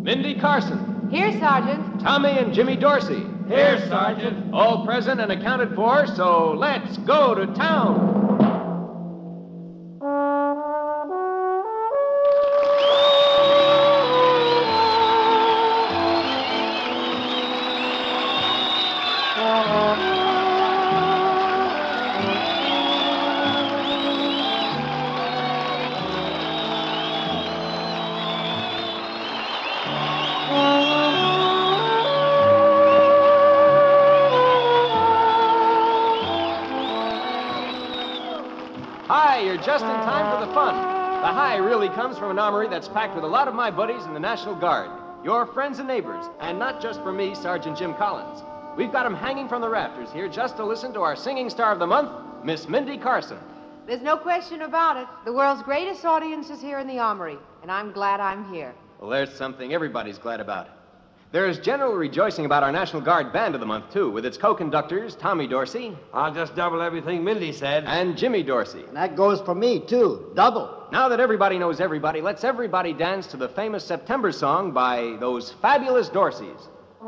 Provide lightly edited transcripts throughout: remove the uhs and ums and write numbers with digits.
Mindy Carson. Here, Sergeant. Tommy and Jimmy Dorsey. Here, Sergeant. All present and accounted for, so let's go to town. Hi, you're just in time for the fun. The high really comes from an armory that's packed with a lot of my buddies in the National Guard, your friends and neighbors, and not just for me, Sergeant Jim Collins. We've got them hanging from the rafters here just to listen to our singing star of the month, Miss Mindy Carson. There's no question about it. The world's greatest audience is here in the Armory, and I'm glad I'm here. Well, there's something everybody's glad about. There's general rejoicing about our National Guard Band of the Month, too, with its co-conductors, Tommy Dorsey. I'll just double everything Mindy said. And Jimmy Dorsey. And that goes for me, too. Double. Now that everybody knows everybody, let's everybody dance to the famous September song by those fabulous Dorseys.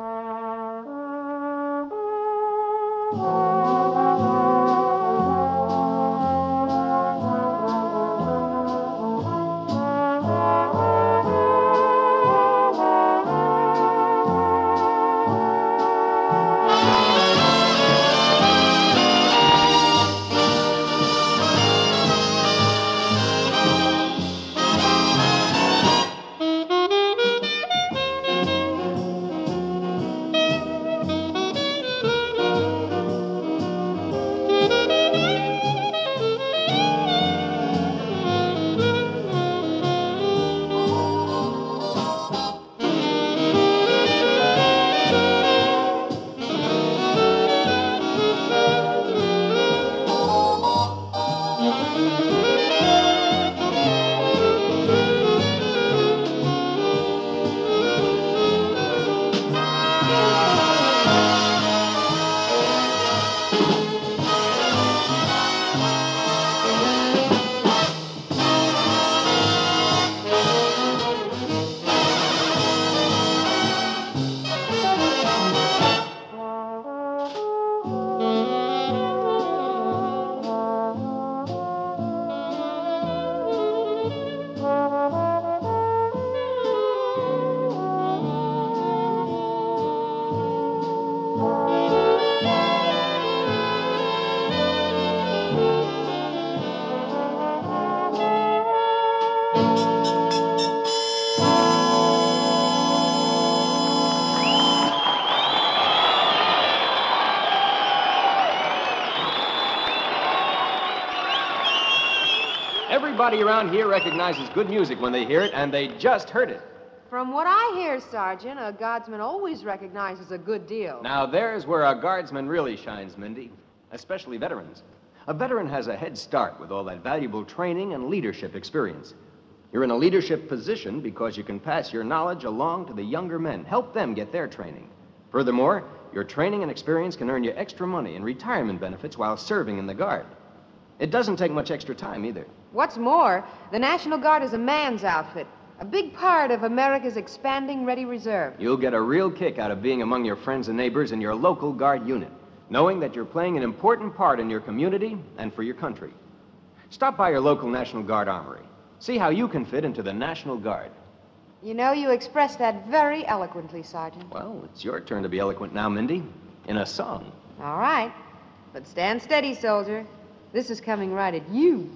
Everybody around here recognizes good music when they hear it, and they just heard it. From what I hear, Sergeant, a guardsman always recognizes a good deal. Now, there's where a guardsman really shines, Mindy, especially veterans. A veteran has a head start with all that valuable training and leadership experience. You're in a leadership position because you can pass your knowledge along to the younger men, help them get their training. Furthermore, your training and experience can earn you extra money and retirement benefits while serving in the Guard. It doesn't take much extra time either. What's more, the National Guard is a man's outfit, a big part of America's expanding Ready Reserve. You'll get a real kick out of being among your friends and neighbors in your local Guard unit, knowing that you're playing an important part in your community and for your country. Stop by your local National Guard armory. See how you can fit into the National Guard. You know, you expressed that very eloquently, Sergeant. Well, it's your turn to be eloquent now, Mindy, in a song. All right. But stand steady, soldier. This is coming right at you.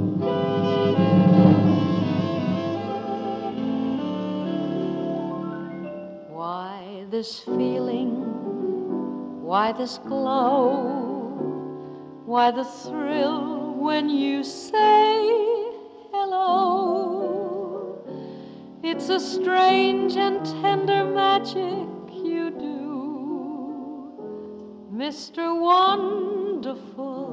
Why this feeling? Why this glow? Why the thrill when you say hello? It's a strange and tender magic you do, Mr. Wonderful,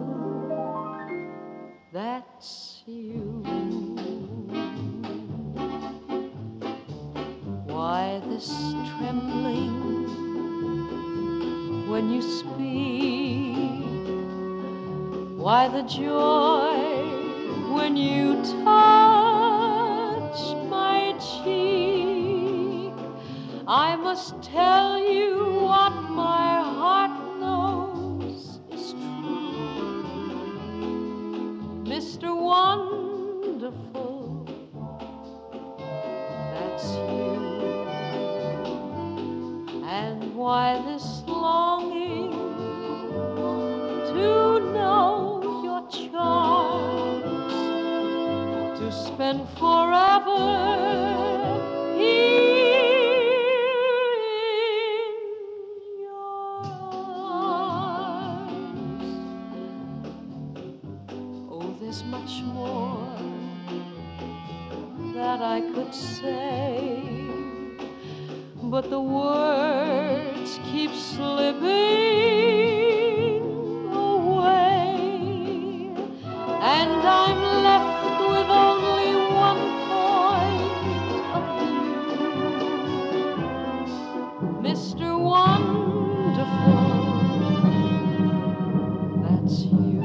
that's you. Why this trembling when you speak? Why the joy when you touch my cheek? must tell you what my heart knows is true. Mr. Wonderful, that's you. And why this longing to know your charms, to spend forever here in your arms. Oh, there's much more that I could say, but the words keep slipping away, and I'm left with only one point of view. Mr. Wonderful, that's you.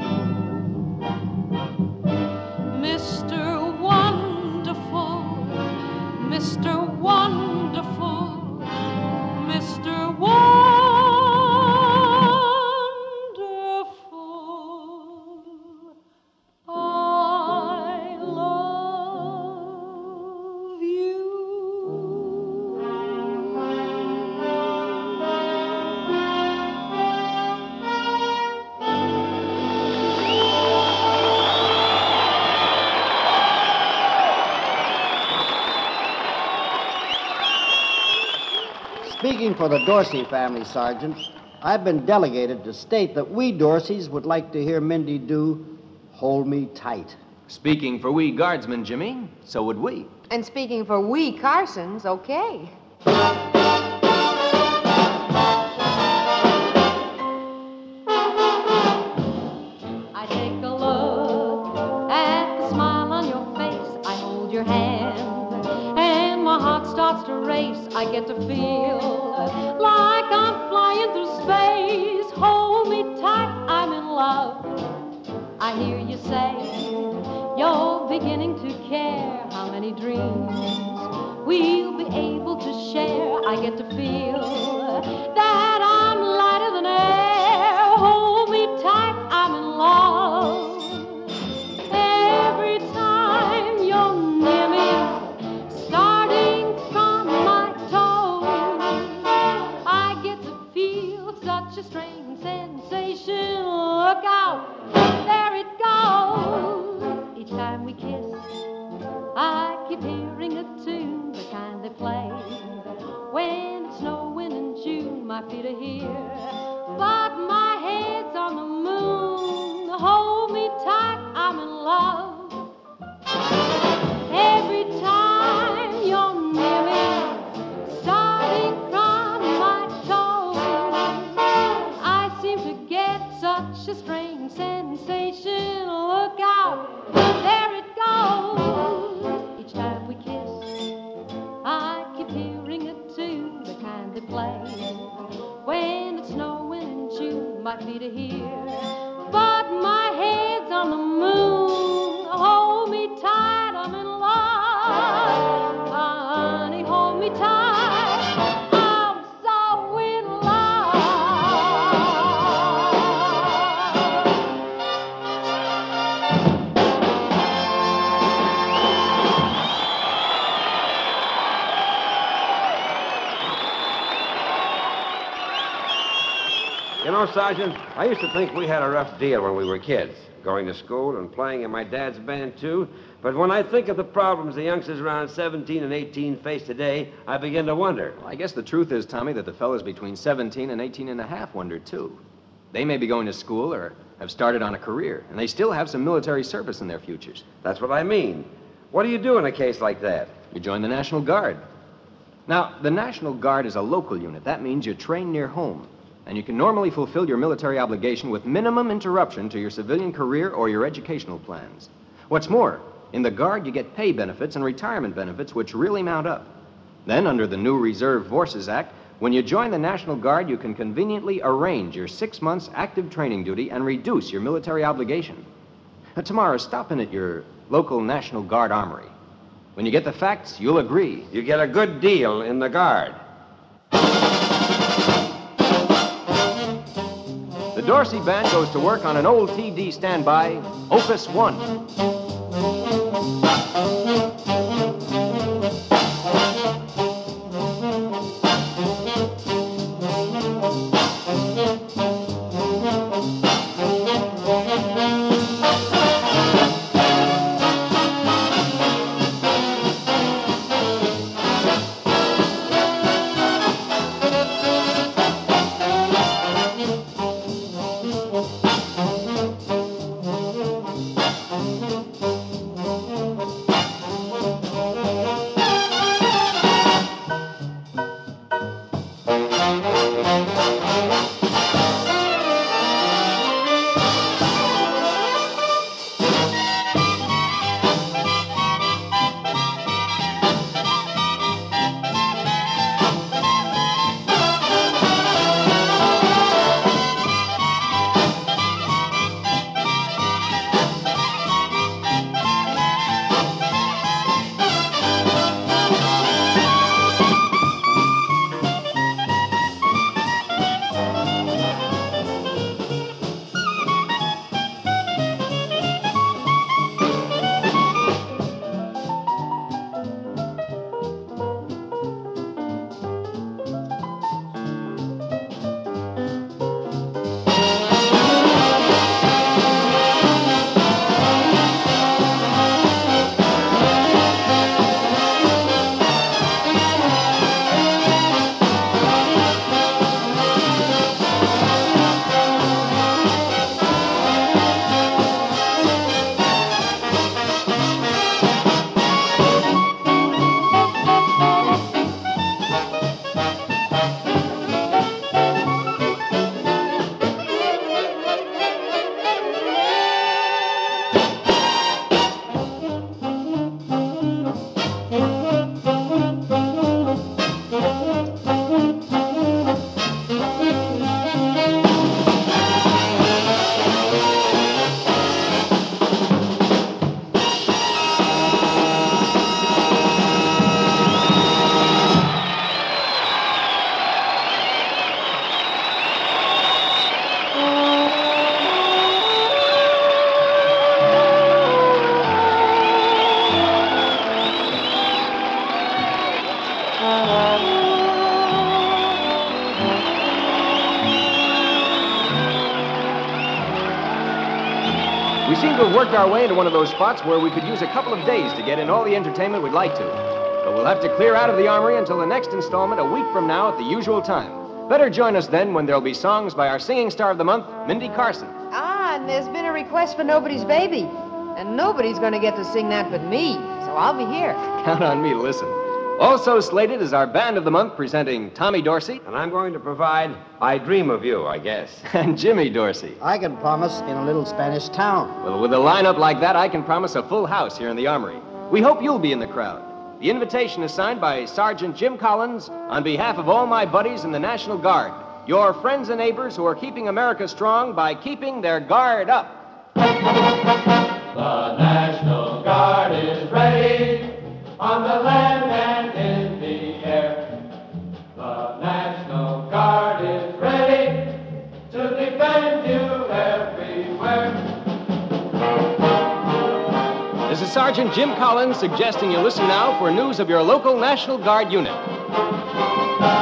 Mr. Wonderful, Mr. Wonderful, Mr. Wonderful, I love you. Speaking for the Dorsey family, Sergeant, I've been delegated to state that we Dorseys would like to hear Mindy do Hold Me Tight. Speaking for we guardsmen, Jimmy, so would we. And speaking for we Carsons, okay. I take a look at the smile on your face. I hold your hand, and my heart starts to race. I get to feel like I'm flying through space. Hold me tight, I'm in love. I hear you say you're beginning to care how many dreams we'll be able to share. I get to feel that I'm lighter than air. Hold me tight, I'm in love. Every time you're near me, starting from my toes, I get to feel such a strange sensation. Look out, there it goes. Each time we kiss, I keep hearing a tune, the kind they play when it's snowing in June. My feet are here, but my head's on the moon. Hold me tight, I'm in love. Every time you're near me, starting from my toes, I seem to get such a strange sensation. Look out, there it goes. Each time we kiss, I keep hearing a tune, the kind they play when it's snowing in June. My feet are here, but my head's on the moon. Hold me tight, I'm in love. Honey, hold me tight, I'm so in love. You know, Sergeant, I used to think we had a rough deal when we were kids, going to school and playing in my dad's band, too. But when I think of the problems the youngsters around 17 and 18 face today, I begin to wonder. Well, I guess the truth is, Tommy, that the fellas between 17 and 18 and a half wonder, too. They may be going to school or have started on a career, and they still have some military service in their futures. That's what I mean. What do you do in a case like that? You join the National Guard. Now, the National Guard is a local unit. That means you train near home. And you can normally fulfill your military obligation with minimum interruption to your civilian career or your educational plans. What's more, in the Guard, you get pay benefits and retirement benefits, which really mount up. Then, under the new Reserve Forces Act, when you join the National Guard, you can conveniently arrange your 6 months active training duty and reduce your military obligation. Tomorrow, stop in at your local National Guard armory. When you get the facts, you'll agree. You get a good deal in the Guard. Dorsey Band goes to work on an old TD standby, Opus 1. We seem to have worked our way into one of those spots where we could use a couple of days to get in all the entertainment we'd like to. But we'll have to clear out of the Armory until the next installment a week from now at the usual time. Better join us then when there'll be songs by our singing star of the month, Mindy Carson. Ah, and there's been a request for Nobody's Baby. And nobody's going to get to sing that but me, so I'll be here. Count on me to listen. Also slated is our band of the month presenting Tommy Dorsey And I'm going to provide I Dream of You, I guess. and Jimmy Dorsey. I can promise in a little Spanish town. Well, with a lineup like that, I can promise a full house here in the Armory. We hope you'll be in the crowd. The invitation is signed by Sergeant Jim Collins on behalf of all my buddies in the National Guard, your friends and neighbors who are keeping America strong by keeping their guard up. The National Guard is ready on the land and in the air. The National Guard is ready to defend you everywhere. This is Sergeant Jim Collins suggesting you listen now for news of your local National Guard unit.